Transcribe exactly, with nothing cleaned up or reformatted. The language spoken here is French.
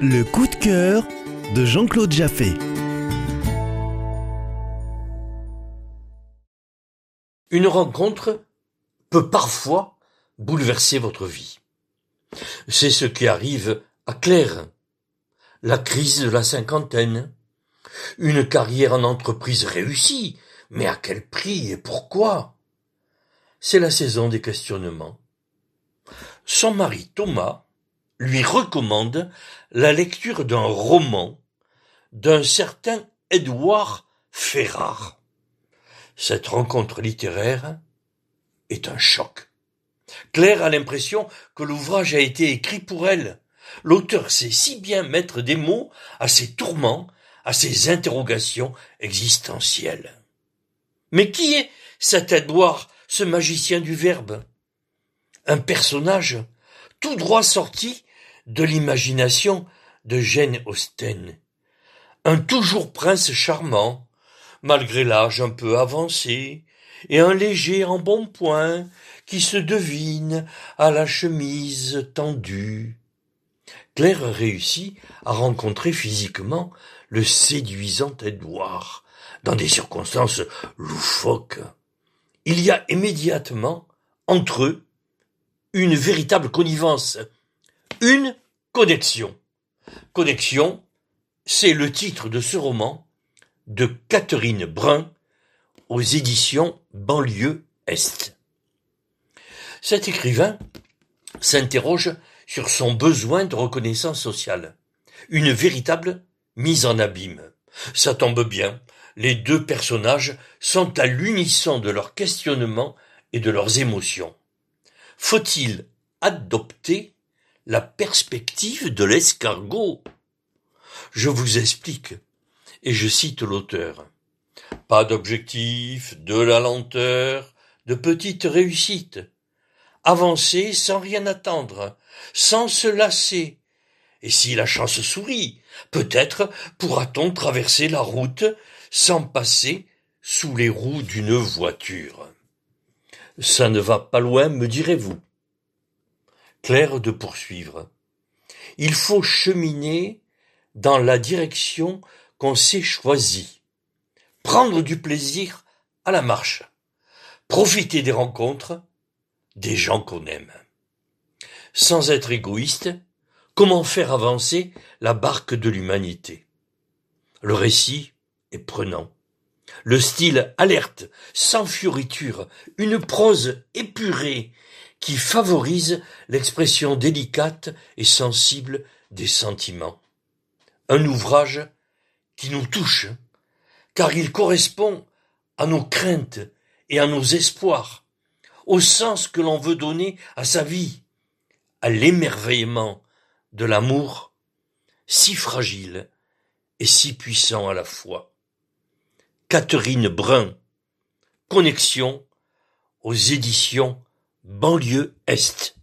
Le coup de cœur de Jean-Claude Jaffé. Une rencontre peut parfois bouleverser votre vie. C'est ce qui arrive à Claire. La crise de la cinquantaine. Une carrière en entreprise réussie, mais à quel prix et pourquoi? C'est la saison des questionnements. Son mari Thomas lui recommande la lecture d'un roman d'un certain Édouard Ferrare. Cette rencontre littéraire est un choc. Claire a l'impression que l'ouvrage a été écrit pour elle. L'auteur sait si bien mettre des mots à ses tourments, à ses interrogations existentielles. Mais qui est cet Édouard, ce magicien du verbe? Un personnage tout droit sorti de l'imagination de Jane Austen. Un toujours prince charmant, malgré l'âge un peu avancé, et un léger embonpoint qui se devine à la chemise tendue. Claire réussit à rencontrer physiquement le séduisant Édouard, dans des circonstances loufoques. Il y a immédiatement, entre eux, une véritable connivence, une connexion. Connexion, c'est le titre de ce roman de Catherine Brun aux éditions Banlieue Est. Cet écrivain s'interroge sur son besoin de reconnaissance sociale, une véritable mise en abîme. Ça tombe bien, les deux personnages sont à l'unisson de leurs questionnements et de leurs émotions. Faut-il adopter la perspective de l'escargot? Je vous explique, et je cite l'auteur. Pas d'objectif, de la lenteur, de petites réussites. Avancer sans rien attendre, sans se lasser. Et si la chance sourit, peut-être pourra-t-on traverser la route sans passer sous les roues d'une voiture. Ça ne va pas loin, me direz-vous. Claire de poursuivre. Il faut cheminer dans la direction qu'on s'est choisie. Prendre du plaisir à la marche. Profiter des rencontres, des gens qu'on aime. Sans être égoïste, comment faire avancer la barque de l'humanité? Le récit est prenant. Le style alerte, sans fioriture, une prose épurée qui favorise l'expression délicate et sensible des sentiments. Un ouvrage qui nous touche, car il correspond à nos craintes et à nos espoirs, au sens que l'on veut donner à sa vie, à l'émerveillement de l'amour, si fragile et si puissant à la fois. Catherine Brun, Connexion, aux éditions Banlieue Est.